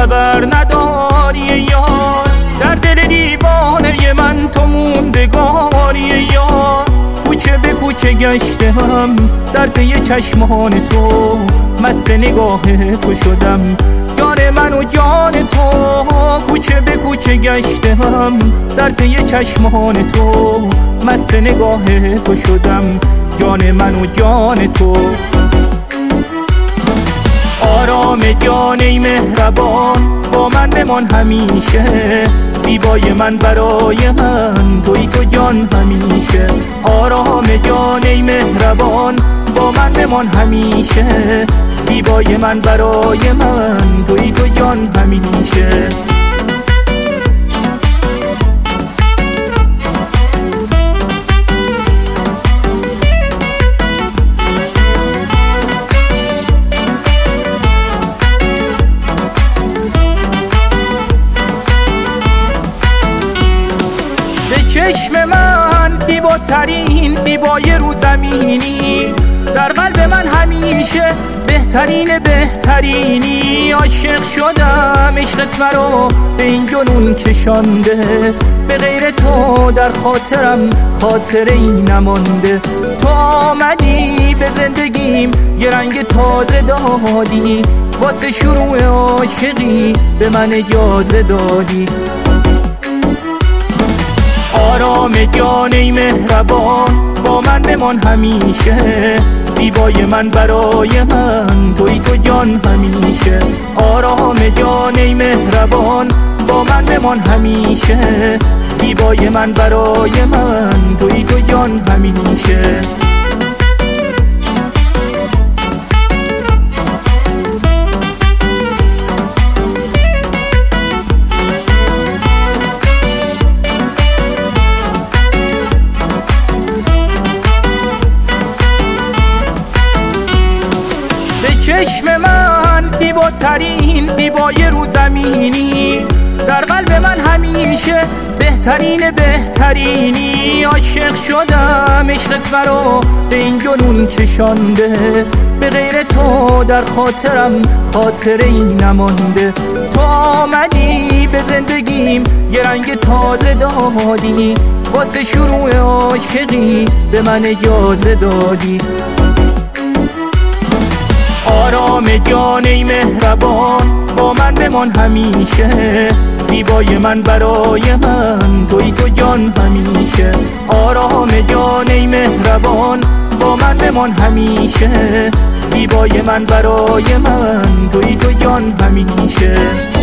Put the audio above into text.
خبر نداری یار، در دل دیوانه من تو موندگاری یار. کوچه به کوچه گشتم در پی چشمان تو، مست نگاه تو شدم جان من و جان تو. کوچه به کوچه گشتم در پی چشمان تو، مست نگاه تو شدم جان من و جان تو. آرام جان ای مهربان با من بمان همیشه، زیبای من برای من توی تو جان همیشه. آرام جان ای مهربان با من بمان همیشه، زیبای من برای من توی تو جان همیشه. چشم من زیباترین زیبای رو زمینی، در قلب من همیشه بهترین بهترینی. عاشق شدم عشقت مرا به این جنون کشانده، به غیر تو در خاطرم خاطره ای نمانده. تو آمدی به زندگیم یه رنگ تازه دادی، واسه شروع عاشقی به من اجازه دادی. آرام جان ای مهربان با من بمان همیشه، زیبای من برای من توی تو جان همیشه. آرام جان ای مهربان با من بمان همیشه، زیبای من برای من توی تو جان همیشه. چشم من زیباترین زیبای رو زمینی، در قلب من همیشه بهترین بهترینی. عاشق شدم عشقت مرا به این جنون کشانده، به غیر تو در خاطرم خاطره ای نمانده. تو آمدی به زندگیم یه رنگ تازه دادی، واسه شروع عاشقی به من اجازه دادی. آرام جان ای مهربان با من بمان همیشه، زیبای من برای من توی تو جان همیشه. آرام جان ای مهربان با من بمان همیشه، زیبای من برای من توی تو جان همیشه.